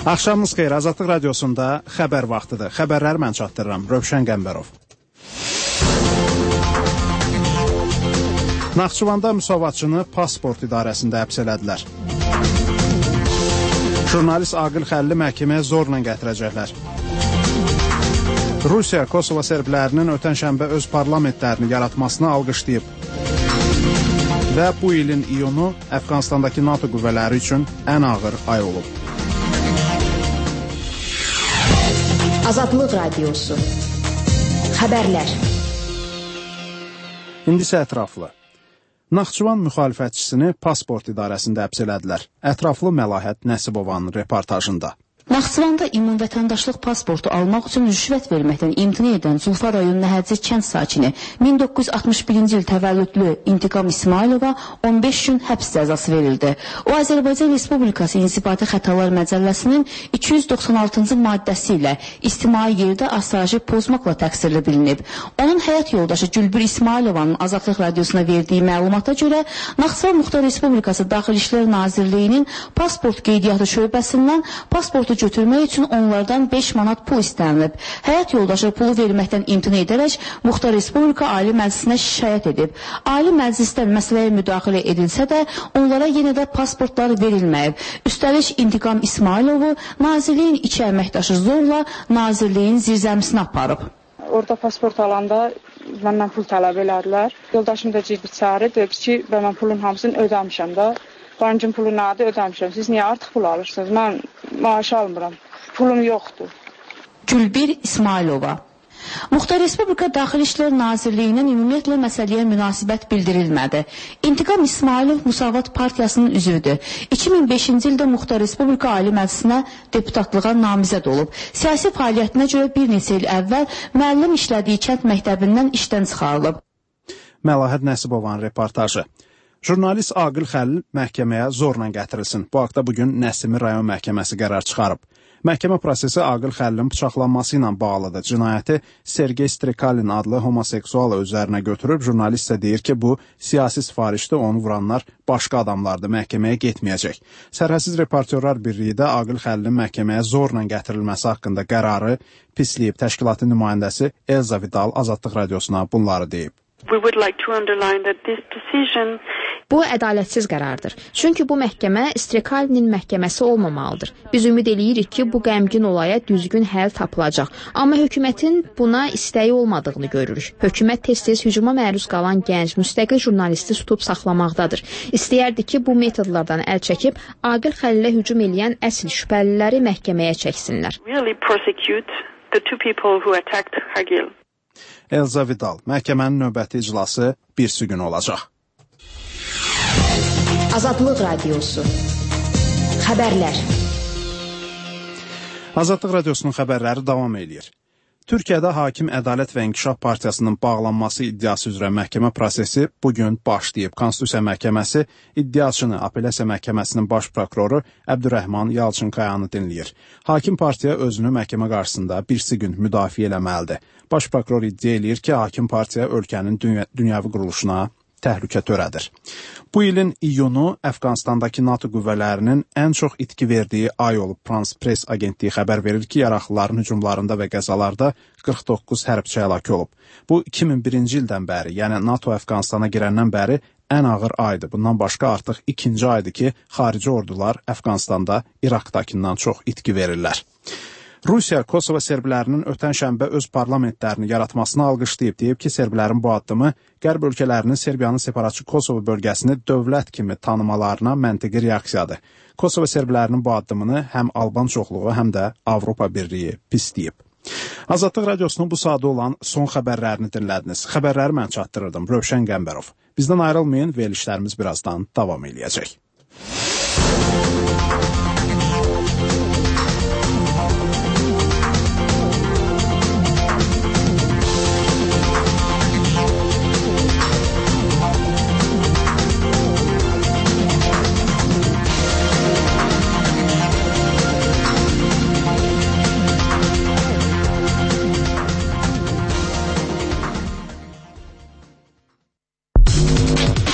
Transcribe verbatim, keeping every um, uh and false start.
Axşamınız xeyir, Azadlıq Radiosunda xəbər vaxtıdır. Xəbərləri mən çatdırıram, Rövşən Qəmbərov. Naxçıvanda müsavatçını pasport idarəsində həbs elədilər. Jurnalist Aqil Xəlili məhkəməyə zorla gətirəcəklər. Rusiya Kosovo serblərinin ötən şənbə öz parlamentlərini yaratmasını alqışlayıb. Və bu ilin iyunu Əfqanistandakı NATO qüvvələri üçün ən ağır ay olub. Azadlıq Radiosu. Xəbərlər. İndi isə ətraflı. Naxçıvan müxalifətçisini pasport idarəsində həbs elədilər. Ətraflı Məlahət Nəsibovanın reportajında. Naxçıvanda ümumi vətəndaşlıq pasportu almaq üçün rüşvət verməkdən imtina edən Zulfa rayon Nəhəcir kənd sakini min doqquz yüz altmış birinci il təvəllüdlü İntiqam İsmailova on beş gün həbs cəzası verildi. O, Azərbaycan Respublikası İnzibati Xətalar Məcəlləsinin iki yüz doxsan altıncı maddəsi ilə ictimai yerdə asayişi pozmaqla təqsirli bilinib. Onun həyat yoldaşı Gülbir İsmailovanın Azadlıq Radiosuna verdiyi məlumata görə Naxçıvan Muxtar Respublikası Daxili İşlər Nazirliyinin pasport qeydiyyatı şöbəsindən pasportu götürmək üçün onlardan beş manat pul istənilib. Həyat yoldaşı pulu verməkdən imtina edərək Muxtar Respublika Ali Məclisinə şikayət edib. Ali Məclisdən məsələyə müdaxilə edilsə də onlara yenə də pasportlar verilməyib. Üstəlik İntiqam İsmailovu Nazirliyin iki əməkdaşı zorla Nazirliyin zirzəmisinə aparıb. Orada pasport alanda məndən pul tələb elədilər. Yoldaşım da ciddi çağırdı, dedi ki, mən pulun hamısını ödəmişəm də. Bankın pulu nədir ödəmişəm. Siz niyə artıq pul alırsınız? Mən maaş almıram. Pulum yoxdur. Gülbir İsmailova. Muxtar Respublika Daxili İşlər Nazirliyindən ümumiyyətlə məsələyə münasibət bildirilmədi. İntiqam İsmailov Müsavat Partiyasının üzvüdür. iki min beşinci ildə Muxtar Respublika Ali Məclisinə deputatlığa namizəd olub. Siyasi fəaliyyətinə görə bir neçə il əvvəl müəllim işlədiyi kənd məktəbindən işdən çıxarılıb. Məlahət Nəsibovanın reportajı. Jurnalist Aqil Xəlil məhkəməyə zorla gətirilsin. Bu haqda bugün Nəsimi rayon məhkəməsi qərar çıxarıb. Məhkəmə prosesi Aqil Xəlilin bıçaqlanması ilə bağlıdır. Cinayəti Sergey Strikalin adlı homoseksual üzərinə götürüb. Jurnalist isə deyir ki, bu siyasi sifarişdə onu vuranlar başqa adamlardır, məhkəməyə getməyəcək. Sərhədsiz Reportyorlar Birliyi də Aqil Xəlilin məhkəməyə zorla gətirilməsi haqqında qərarı pisləyib. Təşkilatın nümayəndəsi Elza Vidal Azadlıq Radiosuna bunları deyib. We would like to underline that this decision Bu ədalətsiz qərardır. Çünki bu məhkəmə Strikalinin məhkəməsi olmamalıdır. Biz ümid eləyirik ki, bu qəmgin olaya düzgün həll tapılacaq. Amma hökumətin buna istəyi olmadığını görürük. Hökumət tez-tez hücuma məruz qalan gənc, müstəqil jurnalisti tutub saxlamaqdadır. İstəyərdi ki, bu metodlardan əl çəkib, Aqil Xəlilə hücum eləyən əsl şübhəliləri məhkəməyə çəksinlər. Really prosecute the two people who attacked Aqil. Elza Vidal, məhkəmənin növbəti iclası birsi gün olacaq. Azadlıq Radiosu. Xəbərlər. Azadlıq Radiosunun xəbərləri davam edir. Türkiyədə Hakim Ədalət və İnkişaf Partiyasının bağlanması iddiası üzrə məhkəmə prosesi bugün başlayıb. Konstitusiya Məhkəməsi iddiaçını Apellyasiya Məhkəməsinin baş prokuroru Əbdürrəhman Yalçınqayanı dinləyir. Hakim partiya özünü məhkəmə qarşısında birsi gün müdafiə eləməlidir. Baş prokuror iddia eləyir ki, Hakim partiya ölkənin dünya, dünyəvi quruluşuna təhlükə törədir. Bu ilin iyunu Əfqanistandakı NATO qüvvələrinin ən çox itki verdiyi ay olub. France Press agentliyi xəbər verir ki, yaraqlıların hücumlarında və qəzalarda qırx doqquz hərbçi həlak olub. Bu iki min birinci ildən bəri, yəni NATO Əfqanistana girəndən bəri ən ağır aydır. Bundan başqa artıq ikinci aydır ki, xarici ordular Əfqanistanda İraqdakından çox itki verirlər. Rusiya Kosovo serblərinin ötən şənbə öz parlamentlərini yaratmasını alqışlayıb, deyib ki, serblərin bu addımı Qərb ölkələrinin Serbiyanın separatçı Kosovo bölgəsini dövlət kimi tanımalarına məntiqi reaksiyadır. Kosovo serblərinin bu addımını həm Alban çoxluğu, həm də Avropa Birliyi pisləyib. Azadlıq Radiosunun bu sadə olan son xəbərlərini dinlədiniz. Xəbərləri mən çatdırırdım, Rövşən Qəmbərov. Bizdən ayrılmayın, verilişlərimiz birazdan davam eləyəcək.